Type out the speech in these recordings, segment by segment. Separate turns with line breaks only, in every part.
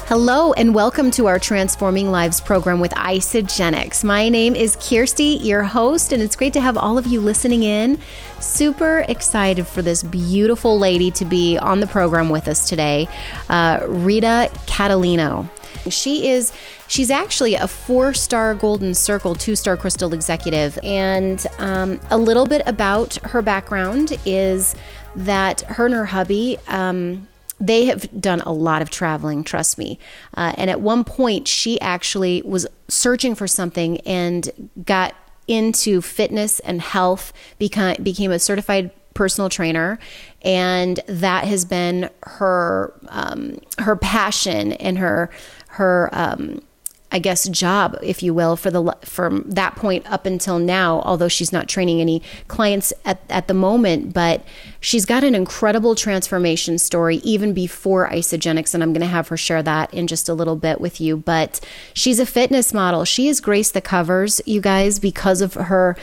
Hello and welcome to our Transforming Lives program with Isagenix. My name is Kirsty, your host, and it's great to have all of you listening in. Super excited for this beautiful lady to be on the program with us today, Rita Catalino. She's actually a 4-star Golden Circle, 2-star Crystal Executive. And a little bit about her background is that her and her hubby, they have done a lot of traveling, trust me. And at one point, she actually was searching for something and got into fitness and health, became a certified personal trainer, and that has been her passion and her I guess job, if you will, from that point up until now, although she's not training any clients at the moment. But she's got an incredible transformation story even before Isagenix, and I'm going to have her share that in just a little bit with you. But she's a fitness model. She has graced the covers, you guys, because of her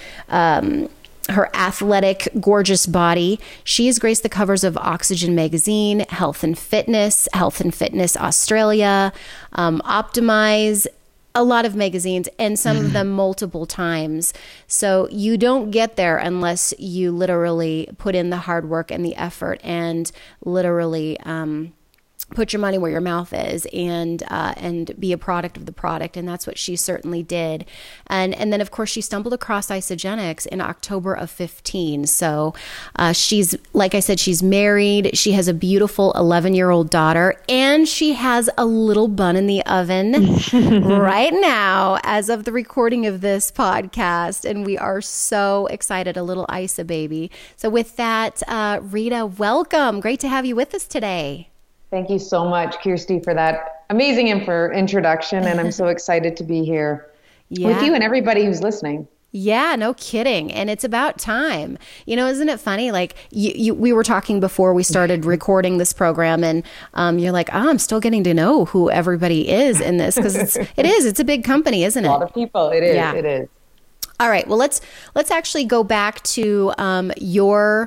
athletic, gorgeous body. She has graced the covers of Oxygen Magazine, Health and Fitness Australia, Optimize, a lot of magazines, and some of them multiple times. So you don't get there unless you literally put in the hard work and the effort and literally put your money where your mouth is and be a product of the product. And that's what she certainly did. And then, of course, she stumbled across Isagenix in October of 15. So she's, like I said, she's married. She has a beautiful 11-year-old daughter, and she has a little bun in the oven right now as of the recording of this podcast. And we are so excited, a little Isa baby. So with that, Rita, welcome. Great to have you with us today.
Thank you so much, Kirsty, for that amazing introduction. And I'm so excited to be here with you and everybody who's listening.
Yeah, no kidding. And it's about time. You know, isn't it funny? Like we were talking before we started recording this program, and you're like, oh, I'm still getting to know who everybody is in this, because it's a big company, isn't it?
A lot of people. It is.
Yeah.
It is.
All right. Well, let's actually go back to your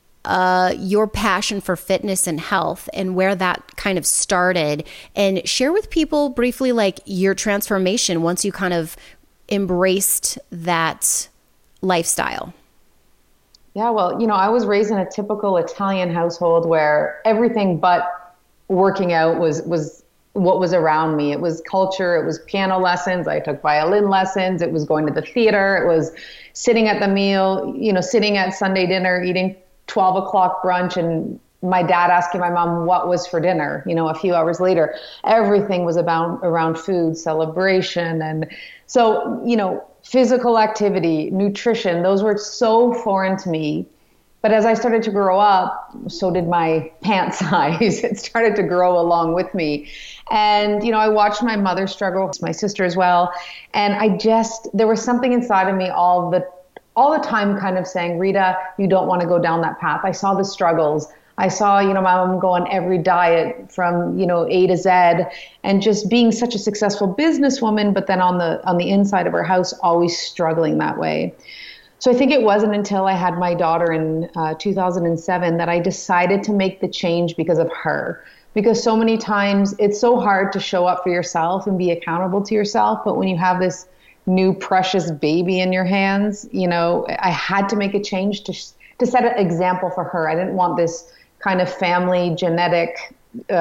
passion for fitness and health and where that kind of started, and share with people briefly, like, your transformation once you kind of embraced that lifestyle.
Yeah, well, I was raised in a typical Italian household where everything but working out was what was around me. It was culture. It was piano lessons. I took violin lessons. It was going to the theater. It was sitting at the meal, sitting at Sunday dinner, eating 12 o'clock brunch, and my dad asking my mom what was for dinner, a few hours later. Everything was around food, celebration. And so, physical activity, nutrition, those were so foreign to me. But as I started to grow up, so did my pant size. It started to grow along with me. And, I watched my mother struggle, my sister as well. And there was something inside of me all the time kind of saying, Rita, you don't want to go down that path. I saw the struggles. I saw, my mom go on every diet from, A to Z, and just being such a successful businesswoman, but then on the inside of her house, always struggling that way. So I think it wasn't until I had my daughter in 2007 that I decided to make the change because of her. Because so many times it's so hard to show up for yourself and be accountable to yourself. But when you have this new precious baby in your hands, I had to make a change to set an example for her. I didn't want this kind of family genetic,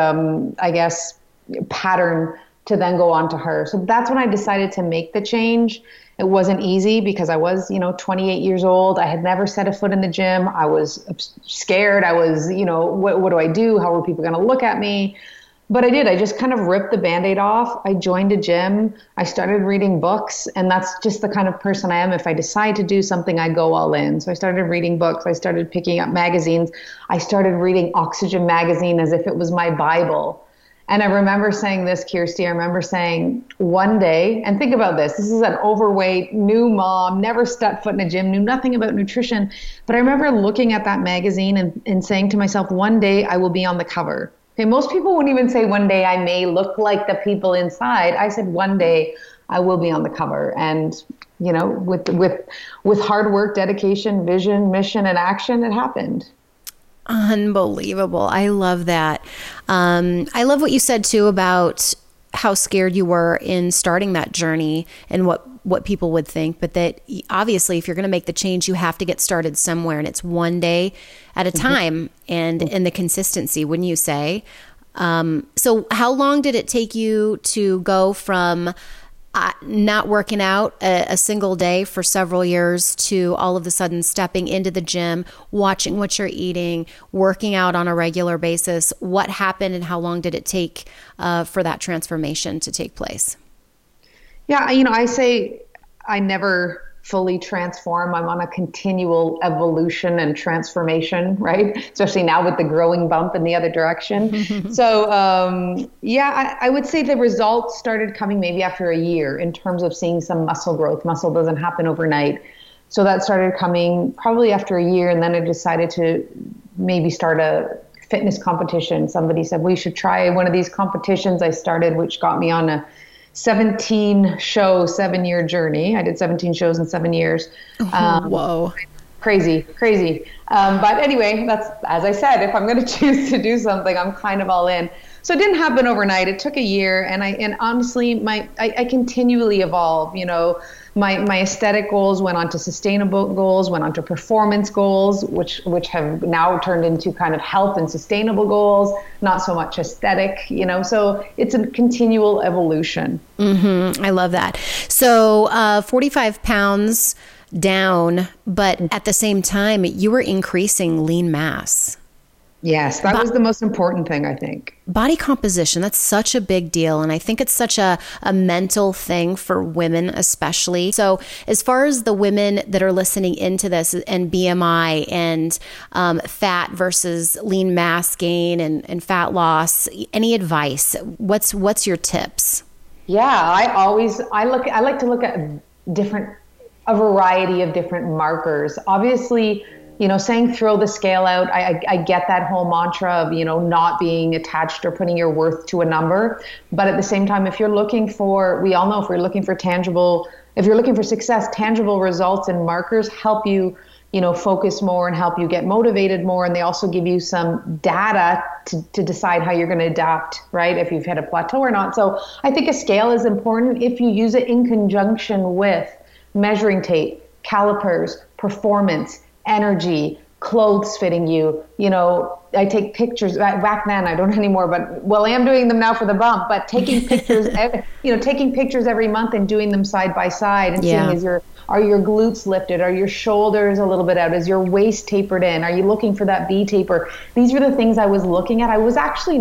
pattern to then go on to her. So that's when I decided to make the change. It wasn't easy because I was, 28 years old. I had never set a foot in the gym. I was scared. I was, what do I do? How are people going to look at me? But I did. I just kind of ripped the Band-Aid off. I joined a gym. I started reading books. And that's just the kind of person I am. If I decide to do something, I go all in. So I started reading books. I started picking up magazines. I started reading Oxygen Magazine as if it was my Bible. And I remember saying this, Kirsty, I remember saying one day, and think about this is an overweight, new mom, never stepped foot in a gym, knew nothing about nutrition. But I remember looking at that magazine and saying to myself, one day I will be on the cover. Okay, most people wouldn't even say one day I may look like the people inside. I said one day I will be on the cover. And, with hard work, dedication, vision, mission, and action, it happened.
Unbelievable. I love that. I love what you said too about how scared you were in starting that journey and what people would think, but that obviously if you're going to make the change, you have to get started somewhere, and it's one day at a time, and in the consistency, wouldn't you say? So how long did it take you to go from not working out a single day for several years to all of a sudden stepping into the gym, watching what you're eating, working out on a regular basis? What happened and how long did it take for that transformation to take place?
Yeah, I say I never fully transform. I'm on a continual evolution and transformation, right? Especially now with the growing bump in the other direction. So, I would say the results started coming maybe after a year in terms of seeing some muscle growth. Muscle doesn't happen overnight. So that started coming probably after a year. And then I decided to maybe start a fitness competition. Somebody said, we should try one of these competitions I started, which got me on a 17-show, 7-year journey. I did 17 shows in 7 years.
Whoa.
Crazy. But anyway, that's, as I said, if I'm going to choose to do something, I'm kind of all in. So it didn't happen overnight. It took a year. And honestly, I continually evolve. My aesthetic goals went on to sustainable goals, went on to performance goals, which have now turned into kind of health and sustainable goals, not so much aesthetic, so it's a continual evolution.
I love that. So 45 pounds down, but at the same time, you were increasing lean mass.
Yes, that was the most important thing, I think.
Body composition, that's such a big deal. And I think it's such a mental thing for women, especially. So as far as the women that are listening into this and BMI and fat versus lean mass gain and fat loss, any advice? What's your tips?
Yeah, I like to look at a variety of different markers. Obviously, saying throw the scale out, I get that whole mantra of, not being attached or putting your worth to a number. But at the same time, we all know if we're looking for success, tangible results and markers help you, focus more and help you get motivated more. And they also give you some data to decide how you're going to adapt, right? If you've hit a plateau or not. So I think a scale is important if you use it in conjunction with measuring tape, calipers, performance, energy, clothes fitting you. I take pictures back then. I don't anymore, but I am doing them now for the bump, but taking pictures, taking pictures every month and doing them side by side and seeing are your glutes lifted? Are your shoulders a little bit out? Is your waist tapered in? Are you looking for that V taper? These were the things I was looking at. I was actually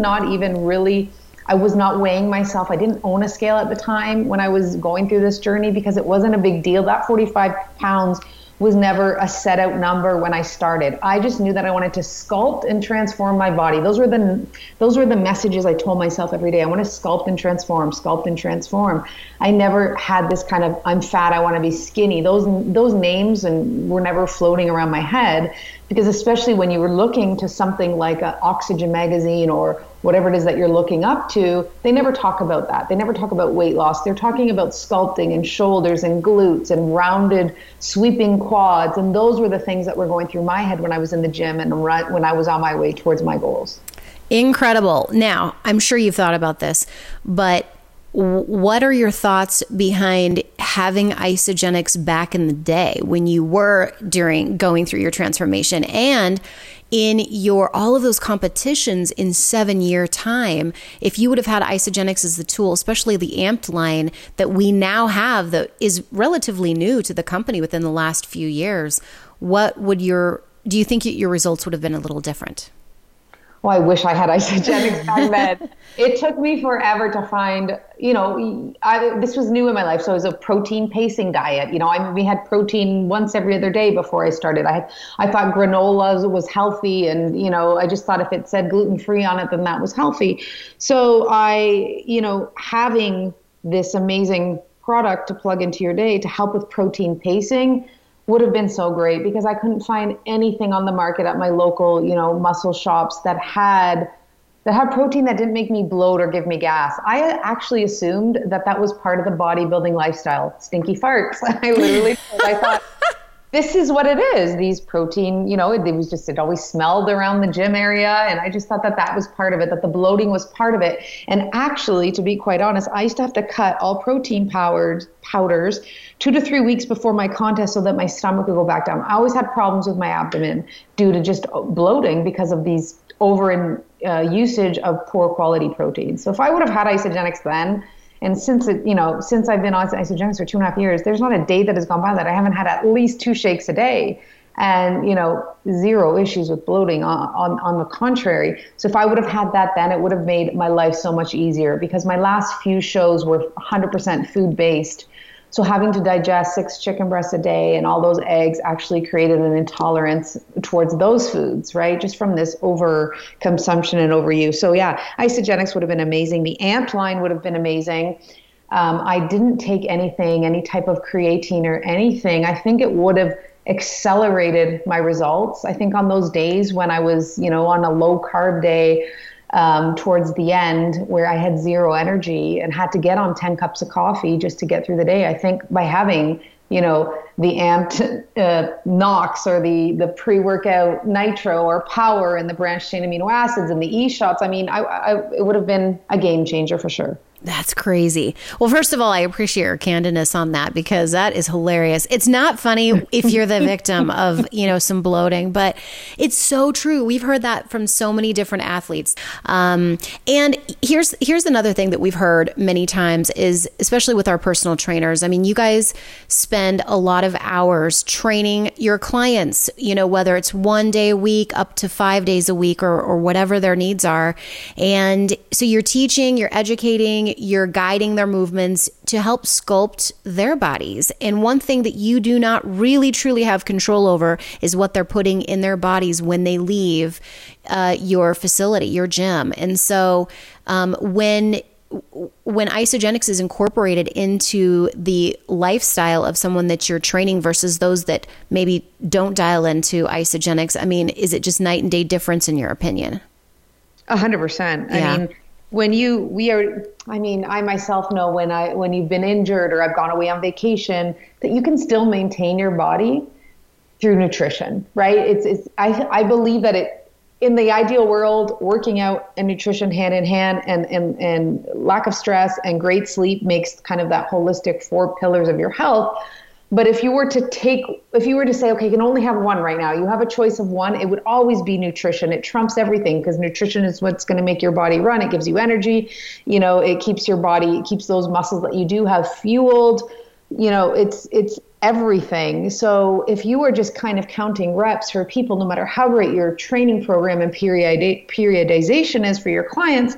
I was not weighing myself. I didn't own a scale at the time when I was going through this journey because it wasn't a big deal. That 45 pounds was never a set out number when I started. I just knew that I wanted to sculpt and transform my body. Those were the messages I told myself every day. I want to sculpt and transform. I never had this kind of, I'm fat, I want to be skinny. Those names were never floating around my head, because especially when you were looking to something like an Oxygen magazine or whatever it is that you're looking up to, they never talk about that. They never talk about weight loss. They're talking about sculpting and shoulders and glutes and rounded sweeping quads. And those were the things that were going through my head when I was in the gym and when I was on my way towards my goals.
Incredible. Now, I'm sure you've thought about this, but what are your thoughts behind having Isagenix back in the day when you were going through your transformation and in all of those competitions in 7-year time? If you would have had Isagenix as the tool, especially the Amped line that we now have that is relatively new to the company within the last few years, do you think your results would have been a little different?
Well, I wish I had Isagenix back then. It took me forever to find, this was new in my life. So it was a protein pacing diet. We had protein once every other day before I started. I thought granola was healthy. And, I just thought if it said gluten-free on it, then that was healthy. So having this amazing product to plug into your day to help with protein pacing would have been so great, because I couldn't find anything on the market at my local, muscle shops that had protein that didn't make me bloat or give me gas. I actually assumed that was part of the bodybuilding lifestyle. Stinky farts. I thought, this is what it is. These protein, it always smelled around the gym area. And I just thought that was part of it, that the bloating was part of it. And actually, to be quite honest, I used to have to cut all protein powders 2 to 3 weeks before my contest so that my stomach would go back down. I always had problems with my abdomen due to just bloating because of these usage of poor quality proteins. So if I would have had Isagenix then, and since I've been on Isagenix for 2.5 years, there's not a day that has gone by that I haven't had at least 2 shakes a day, and zero issues with bloating. On the contrary, so if I would have had that then, it would have made my life so much easier, because my last few shows were 100% food based. So having to digest 6 chicken breasts a day and all those eggs actually created an intolerance towards those foods, right? Just from this overconsumption and overuse. So yeah, Isagenix would have been amazing. The AMP line would have been amazing. I didn't take any type of creatine or anything. I think it would have accelerated my results. I think on those days when I was, on a low carb day, towards the end where I had zero energy and had to get on 10 cups of coffee just to get through the day, I think by having, the amped Nox or the pre-workout Nitro or Power and the branched chain amino acids and the E-shots, it would have been a game changer for sure.
That's crazy. Well, first of all, I appreciate your candidness on that, because that is hilarious. It's not funny if you're the victim of, some bloating, but it's so true. We've heard that from so many different athletes. And here's another thing that we've heard many times is, especially with our personal trainers, you guys spend a lot of hours training your clients, whether it's 1 day a week up to 5 days a week or whatever their needs are. And so you're teaching, you're educating, you're guiding their movements to help sculpt their bodies. And one thing that you do not really truly have control over is what they're putting in their bodies when they leave your facility, your gym. And so when Isagenix is incorporated into the lifestyle of someone that you're training versus those that maybe don't dial into Isagenix, is it just night and day difference in your opinion?
100%.
Yeah.
I myself know when you've been injured or I've gone away on vacation, that you can still maintain your body through nutrition, right? I believe that in the ideal world, working out and nutrition hand in hand and lack of stress and great sleep makes kind of that holistic 4 pillars of your health. But if you were to say, okay, you can only have one right now, you have a choice of one, it would always be nutrition. It trumps everything, because nutrition is what's going to make your body run. It gives you energy. It keeps your body, it keeps those muscles that you do have fueled. It's everything. So if you are just kind of counting reps for people, no matter how great your training program and periodization is for your clients,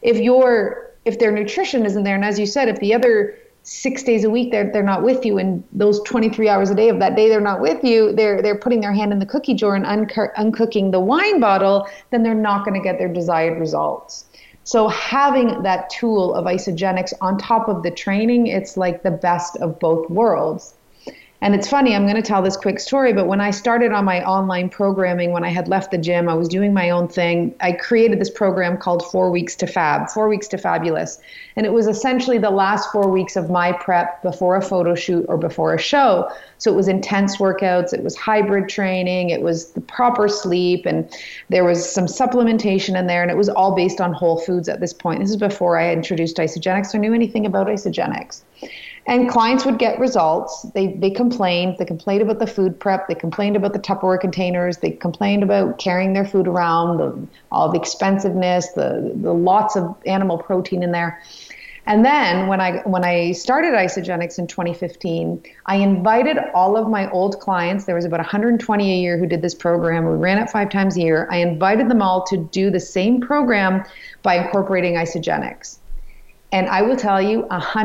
if their nutrition isn't there, and as you said, if the other 6 days a week they're not with you, and those 23 hours a day of that day they're not with you, they're putting their hand in the cookie jar and uncooking the wine bottle, then they're not going to get their desired results. So having that tool of Isagenix on top of the training, it's like the best of both worlds. And it's funny, I'm going to tell this quick story, but when I started on my online programming, when I had left the gym, I was doing my own thing. I created this program called 4 Weeks to Fab, 4 Weeks to Fabulous. And it was essentially the last 4 weeks of my prep before a photo shoot or before a show. So it was intense workouts, it was hybrid training, it was the proper sleep, and there was some supplementation in there, and it was all based on whole foods at this point. This is before I introduced Isagenix or knew anything about Isagenix. And clients would get results. They complained. They complained about the food prep. They complained about the Tupperware containers. They complained about carrying their food around, all the expensiveness, the lots of animal protein in there. And then when I started Isagenix in 2015, I invited all of my old clients. There was about 120 a year who did this program. We ran it 5 times a year. I invited them all to do the same program by incorporating Isagenix. And I will tell you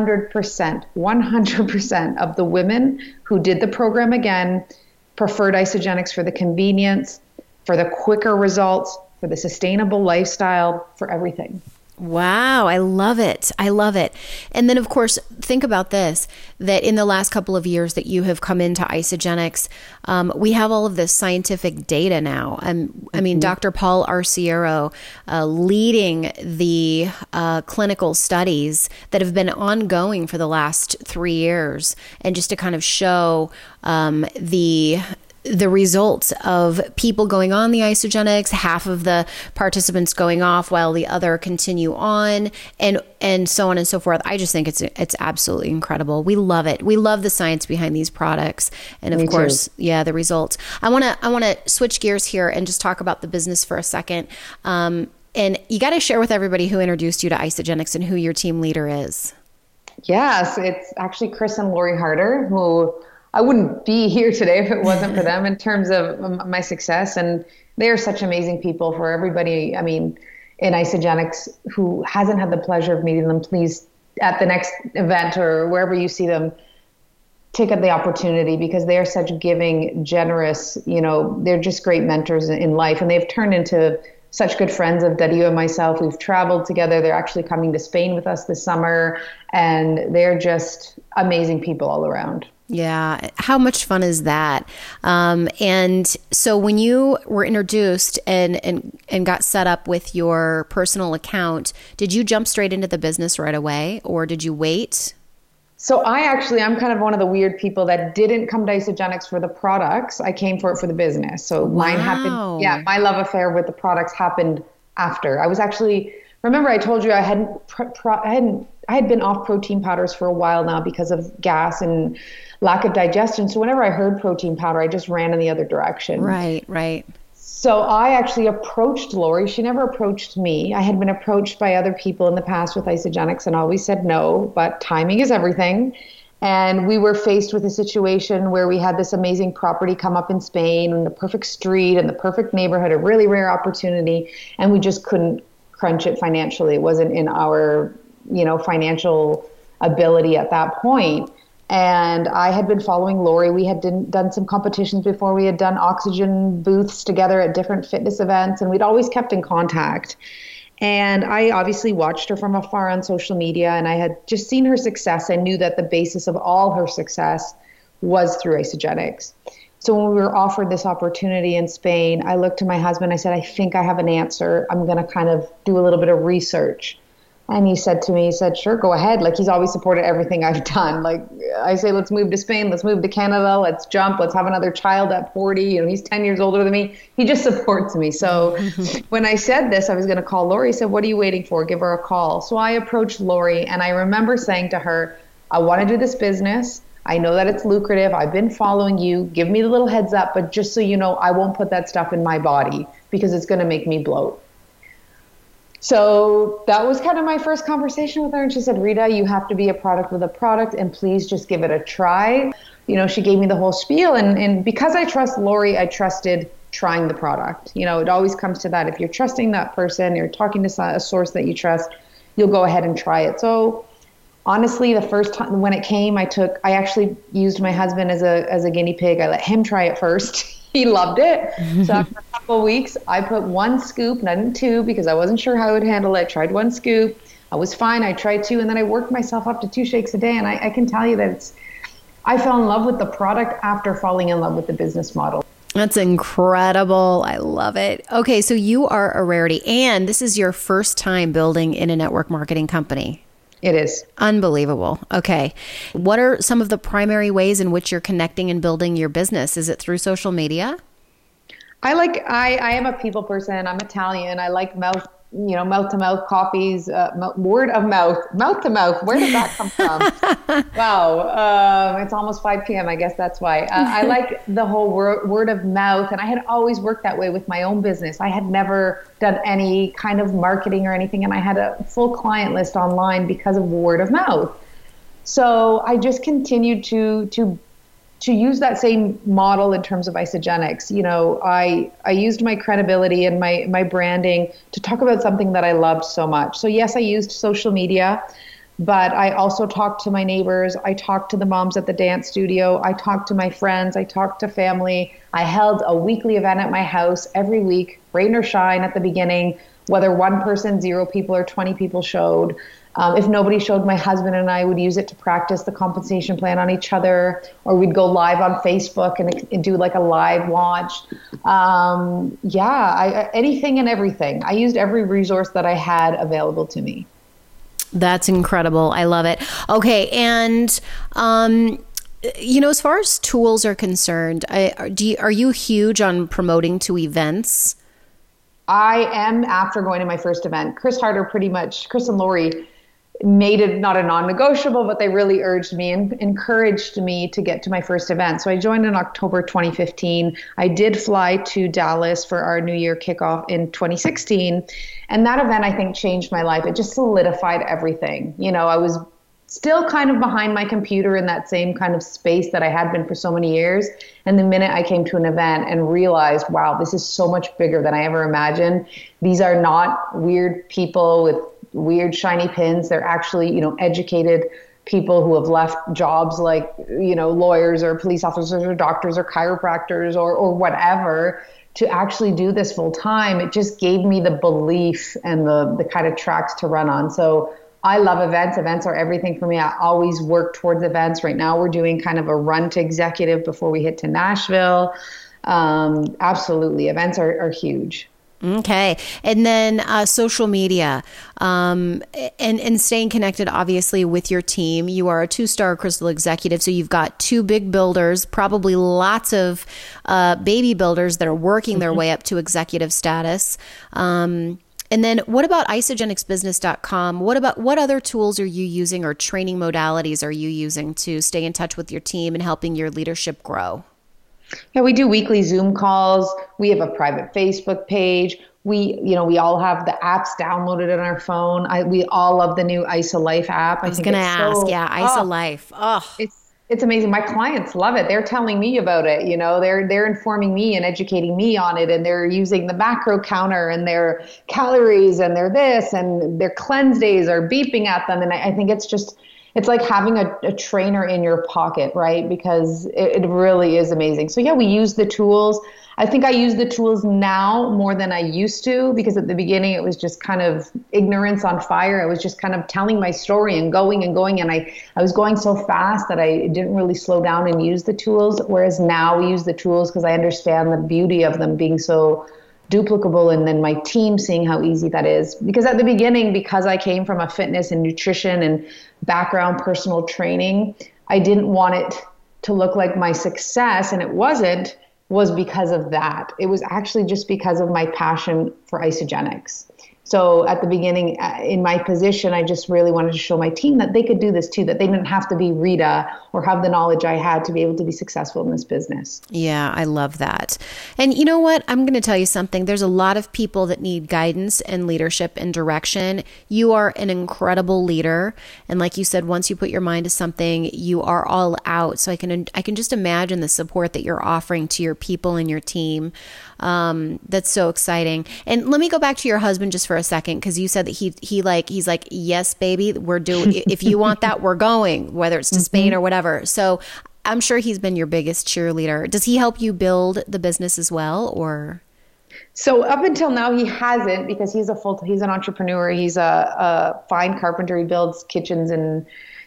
100% of the women who did the program again preferred Isagenix for the convenience, for the quicker results, for the sustainable lifestyle, for everything.
Wow, I love it. I love it. And then, of course, think about this, that in the last couple of years that you have come into Isagenix, we have all of this scientific data now. I mean, Dr. Paul Arciero leading the clinical studies that have been ongoing for the last 3 years, and just to kind of show the results of people going on the Isagenix, half of the participants going off while the other continue on, and so on and so forth. I just think it's absolutely incredible. We love it. We love the science behind these products, and of course, yeah, the results. I want to switch gears here and just talk about the business for a second. And you got to share with everybody who introduced you to Isagenix and who your team leader is.
Yes, it's actually Chris and Lori Harder, who I wouldn't be here today if it wasn't for them in terms of my success. And they are such amazing people. For everybody, I mean, in Isagenix who hasn't had the pleasure of meeting them, please, at the next event or wherever you see them, take up the opportunity, because they are such giving, generous, they're just great mentors in life. And they've turned into such good friends of Dario and myself. We've traveled together. They're actually coming to Spain with us this summer. And they're just amazing people all around.
Yeah. How much fun is that? And so when you were introduced and got set up with your personal account, did you jump straight into the business right away, or did you wait?
So I'm kind of one of the weird people that didn't come to Isagenix for the products. I came for it for the business. So mine happened. Yeah. My love affair with the products happened after. I was actually, remember I told you I had been off protein powders for a while now because of gas and lack of digestion. So whenever I heard protein powder, I just ran in the other direction.
Right.
So I actually approached Lori. She never approached me. I had been approached by other people in the past with Isagenix and always said no, but timing is everything. And we were faced with a situation where we had this amazing property come up in Spain, and the perfect street and the perfect neighborhood, a really rare opportunity. And we just couldn't crunch it financially. It wasn't in our, financial ability at that point. And I had been following Lori. We had done some competitions before. We had done oxygen booths together at different fitness events, and we'd always kept in contact. And I obviously watched her from afar on social media, and I had just seen her success. I knew that the basis of all her success was through Isagenix. So when we were offered this opportunity in Spain, I looked to my husband. I said, I think I have an answer. I'm going to kind of do a little bit of research. And he said to me, sure, go ahead. Like, he's always supported everything I've done. Like, I say, let's move to Spain, let's move to Canada, let's jump, let's have another child at 40. He's 10 years older than me. He just supports me. So when I said this, I was going to call Lori. He said, what are you waiting for? Give her a call. So I approached Lori, and I remember saying to her, I want to do this business. I know that it's lucrative. I've been following you. Give me the little heads up. But just so you know, I won't put that stuff in my body because it's going to make me bloat. So that was kind of my first conversation with her. And she said, Rita, you have to be a product with a product, and please just give it a try. She gave me the whole spiel. And because I trust Lori, I trusted trying the product. It always comes to that. If you're trusting that person, you're talking to a source that you trust, you'll go ahead and try it. So honestly, the first time when it came, I actually used my husband as a guinea pig. I let him try it first. He loved it. So after a couple of weeks, I put 1 scoop, not 2, because I wasn't sure how I would handle it. I tried 1 scoop. I was fine. I tried 2, and then I worked myself up to 2 shakes a day. And I can tell you that I fell in love with the product after falling in love with the business model.
That's incredible. I love it. Okay, so you are a rarity, and this is your first time building in a network marketing company.
It is.
Unbelievable. Okay. What are some of the primary ways in which you're connecting and building your business? Is it through social media?
I am a people person. I'm Italian. I like mouth to mouth copies, word of mouth to mouth. Where did that come from? Wow. It's almost 5 p.m. I guess that's why. I like the whole word of mouth. And I had always worked that way with my own business. I had never done any kind of marketing or anything. And I had a full client list online because of word of mouth. So I just continued to use that same model in terms of Isagenix. I used my credibility and my branding to talk about something that I loved so much. So yes, I used social media. But I also talked to my neighbors. I talked to the moms at the dance studio. I talked to my friends. I talked to family. I held a weekly event at my house every week, rain or shine at the beginning, whether one person, 0 people, or 20 people showed. If nobody showed, my husband and I would use it to practice the compensation plan on each other, or we'd go live on Facebook and do like a live launch. Anything and everything. I used every resource that I had available to me.
That's incredible. I love it. Okay. And, as far as tools are concerned, are you huge on promoting to events?
I am, after going to my first event. Chris and Lori made it not a non-negotiable, but they really urged me and encouraged me to get to my first event. So I joined in October 2015. I did fly to Dallas for our New Year kickoff in 2016. And that event, I think, changed my life. It just solidified everything. I was still kind of behind my computer in that same kind of space that I had been for so many years. And the minute I came to an event and realized, wow, this is so much bigger than I ever imagined. These are not weird people with weird shiny pins. They're actually, educated people who have left jobs like, lawyers or police officers or doctors or chiropractors or whatever to actually do this full time. It just gave me the belief and the kind of tracks to run on. So I love events. Events are everything for me. I always work towards events. Right now we're doing kind of a run to executive before we hit to Nashville. Absolutely. Events are huge.
Okay. And then social media and staying connected, obviously, with your team. You are a 2-star Crystal executive, so you've got 2 big builders, probably lots of baby builders that are working their way up to executive status. And then what about isagenixbusiness.com? What other tools are you using, or training modalities are you using to stay in touch with your team and helping your leadership grow?
Yeah, we do weekly Zoom calls. We have a private Facebook page. We all have the apps downloaded on our phone. We all love the new ISA Life app.
I was going to ask. ISA Life. Oh,
it's amazing. My clients love it. They're telling me about it. They're informing me and educating me on it, and they're using the macro counter and their calories and their this and their cleanse days are beeping at them. And I think it's like having a trainer in your pocket, right? Because it really is amazing. So yeah, we use the tools. I think I use the tools now more than I used to, because at the beginning it was just kind of ignorance on fire. I was just kind of telling my story and going. And I was going so fast that I didn't really slow down and use the tools. Whereas now we use the tools because I understand the beauty of them being so duplicable, and then my team seeing how easy that is. Because at the beginning, because I came from a fitness and nutrition and background personal training, I didn't want it to look like my success, and it was because of that. It was actually just because of my passion for Isagenix. So at the beginning, in my position, I just really wanted to show my team that they could do this too, that they didn't have to be Rita or have the knowledge I had to be able to be successful in this business.
Yeah, I love that. And you know what? I'm going to tell you something. There's a lot of people that need guidance and leadership and direction. You are an incredible leader. And like you said, once you put your mind to something, you are all out. So I can just imagine the support that you're offering to your people and your team. That's so exciting. And let me go back to your husband just for a second, because you said that he's like, yes, baby, we're doing. If you want that, we're going, whether it's to Spain or whatever. So I'm sure he's been your biggest cheerleader. Does he help you build the business as well, or?
So up until now, he hasn't, because he's an entrepreneur. He's a fine carpenter. He builds kitchens and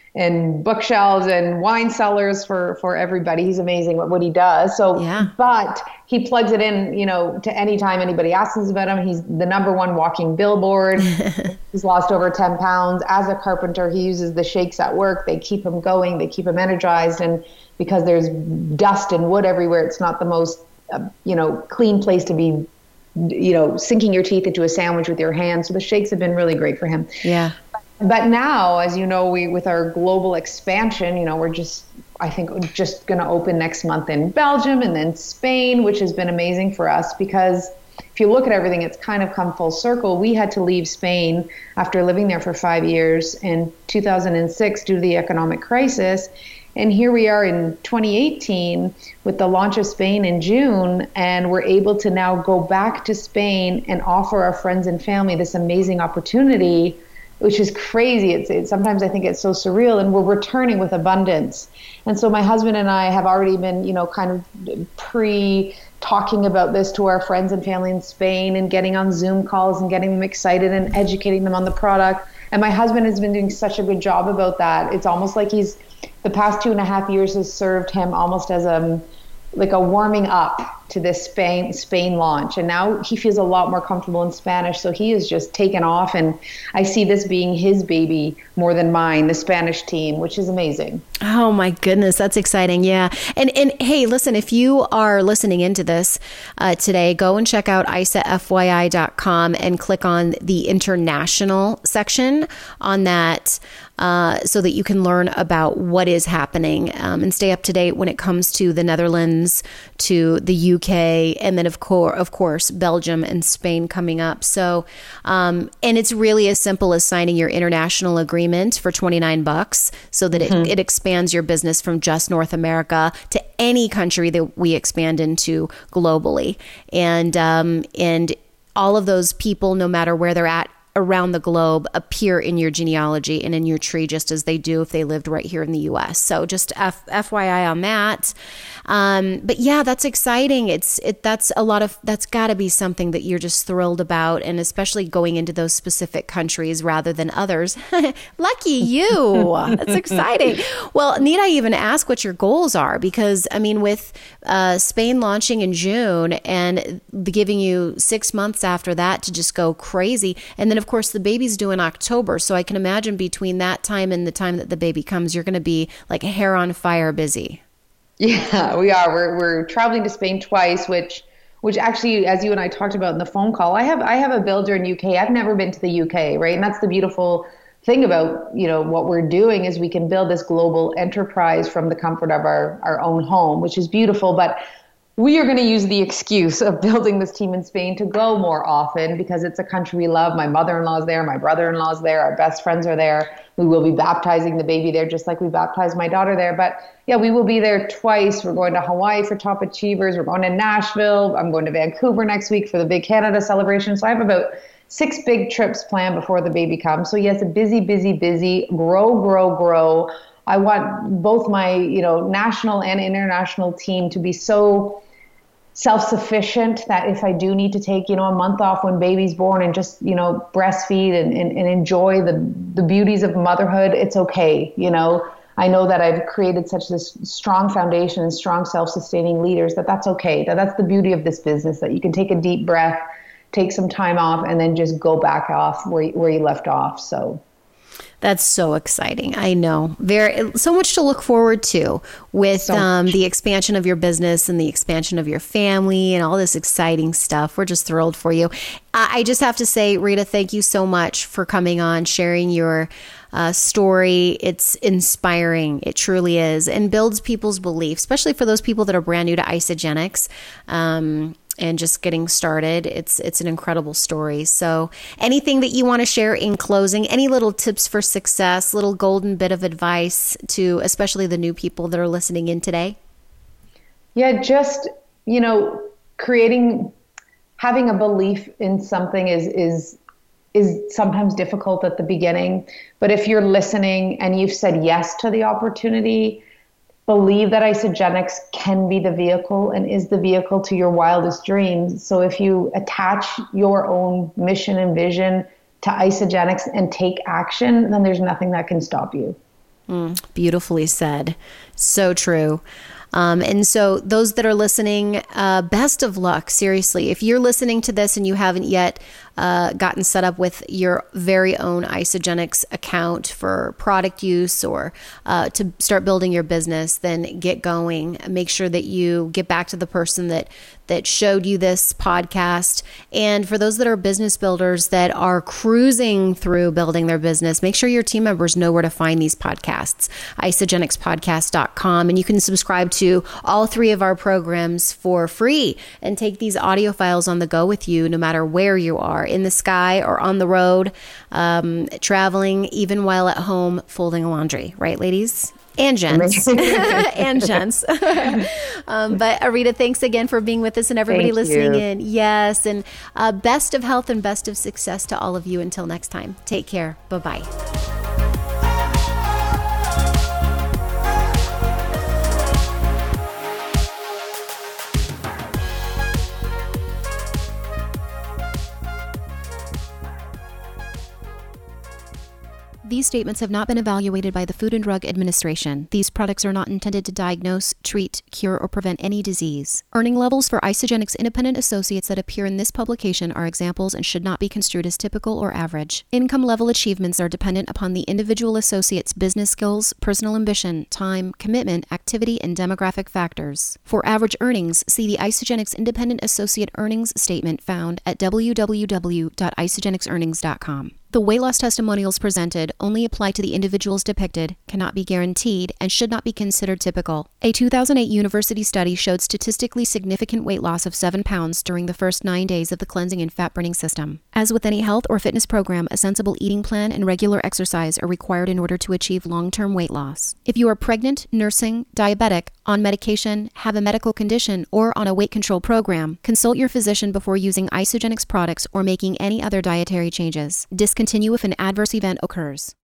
bookshelves and wine cellars for everybody. He's amazing at what he does. So, yeah. But he plugs it in, to any time anybody asks about him. He's the #1 walking billboard. He's lost over 10 pounds. As a carpenter, he uses the shakes at work. They keep him going. They keep him energized. And because there's dust and wood everywhere, it's not the most, clean place to be, sinking your teeth into a sandwich with your hands. So the shakes have been really great for him.
Yeah.
But now, as you know, with our global expansion, we're I think just going to open next month in Belgium and then Spain, which has been amazing for us, because if you look at everything, it's kind of come full circle. We had to leave Spain after living there for 5 years in 2006 due to the economic crisis. And here we are in 2018 with the launch of Spain in June, and we're able to now go back to Spain and offer our friends and family this amazing opportunity which is crazy. It's sometimes I think it's so surreal, and we're returning with abundance. And so my husband and I have already been, kind of talking about this to our friends and family in Spain, and getting on Zoom calls and getting them excited and educating them on the product. And my husband has been doing such a good job about that. It's almost like the past 2.5 years has served him almost as like a warming up to this Spain launch. And now he feels a lot more comfortable in Spanish. So he has just taken off, and I see this being his baby more than mine, the Spanish team, which is amazing.
Oh my goodness. That's exciting. Yeah. And hey, listen, if you are listening into this today, go and check out isafyi.com and click on the international section on that, so that you can learn about what is happening, and stay up to date when it comes to the Netherlands, to the UK, and then of course, Belgium and Spain coming up. So, and it's really as simple as signing your international agreement for $29, so that it expands your business from just North America to any country that we expand into globally. And all of those people, no matter where they're at around the globe, appear in your genealogy and in your tree, just as they do if they lived right here in the US. So just FYI on that. But yeah, that's exciting. That's gotta be something that you're just thrilled about, and especially going into those specific countries rather than others. Lucky you. That's exciting. Well, need I even ask what your goals are? Because I mean, with Spain launching in June and giving you 6 months after that to just go crazy. And then of course the baby's due in October. So I can imagine between that time and the time that the baby comes, you're going to be like hair on fire busy.
Yeah, we are. We're traveling to Spain twice, which actually, as you and I talked about in the phone call, I have a builder in UK. I've never been to the UK, right? And that's the beautiful thing about, what we're doing is we can build this global enterprise from the comfort of our own home, which is beautiful. But we are going to use the excuse of building this team in Spain to go more often, because it's a country we love. My mother-in-law's there, my brother-in-law's there, our best friends are there. We will be baptizing the baby there, just like we baptized my daughter there. But yeah, we will be there twice. We're going to Hawaii for Top Achievers. We're going to Nashville. I'm going to Vancouver next week for the Big Canada celebration. So I have about 6 big trips planned before the baby comes. So yes, a busy, grow. I want both my, national and international team to be so self-sufficient that if I do need to take, a month off when baby's born and just, breastfeed and enjoy the beauties of motherhood, it's okay. I know that I've created such this strong foundation and strong self-sustaining leaders that's okay. That's the beauty of this business, that you can take a deep breath, take some time off, and then just go back off where you left off. So
that's so exciting. I know. So much to look forward to with the expansion of your business and the expansion of your family and all this exciting stuff. We're just thrilled for you. I just have to say, Rita, thank you so much for coming on, sharing your story. It's inspiring. It truly is, and builds people's belief, especially for those people that are brand new to Isagenix. And just getting started. It's an incredible story. So anything that you want to share in closing, any little tips for success, little golden bit of advice to especially the new people that are listening in today?
Yeah, just, having a belief in something is sometimes difficult at the beginning. But if you're listening and you've said yes to the opportunity, believe that Isagenix can be the vehicle and is the vehicle to your wildest dreams. So if you attach your own mission and vision to Isagenix and take action, then there's nothing that can stop you.
Beautifully said. So true. And so those that are listening, best of luck. Seriously, if you're listening to this and you haven't yet gotten set up with your very own Isagenix account for product use or to start building your business, then get going. Make sure that you get back to the person that showed you this podcast. And for those that are business builders that are cruising through building their business, make sure your team members know where to find these podcasts, isagenixpodcast.com. And you can subscribe to all 3 of our programs for free and take these audio files on the go with you, no matter where you are, in the sky or on the road, traveling, even while at home folding laundry. Right, ladies? And gents. And gents. But Arita, thanks again for being with us and everybody listening in. Yes. And best of health and best of success to all of you. Until next time, take care. Bye-bye. These statements have not been evaluated by the Food and Drug Administration. These products are not intended to diagnose, treat, cure, or prevent any disease. Earning levels for Isagenix independent associates that appear in this publication are examples and should not be construed as typical or average. Income level achievements are dependent upon the individual associate's business skills, personal ambition, time, commitment, activity, and demographic factors. For average earnings, see the Isagenix Independent Associate Earnings Statement found at www.isagenixearnings.com. The weight loss testimonials presented only apply to the individuals depicted, cannot be guaranteed, and should not be considered typical. A 2008 university study showed statistically significant weight loss of 7 pounds during the first 9 days of the cleansing and fat-burning system. As with any health or fitness program, a sensible eating plan and regular exercise are required in order to achieve long-term weight loss. If you are pregnant, nursing, diabetic, on medication, have a medical condition, or on a weight control program, consult your physician before using Isagenix products or making any other dietary changes. Discontinue if an adverse event occurs.